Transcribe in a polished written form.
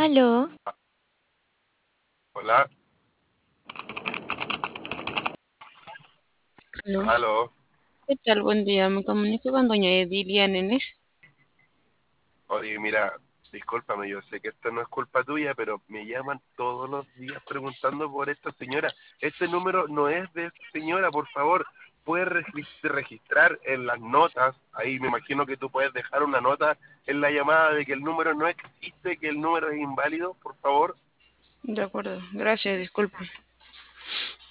Aló, Hola, Aló, aló. ¿qué tal? Buen día. Me comunico con doña Edilia Nenes. Oye, mira, discúlpame, yo sé que esto no es culpa tuya, pero me llaman todos los días preguntando por esta señora. Este número no es de esta señora, por favor. Puedes registrar en las notas, ahí me imagino que tú puedes dejar una nota en la llamada de que el número no existe, que el número es inválido, por favor. De acuerdo, gracias, disculpe.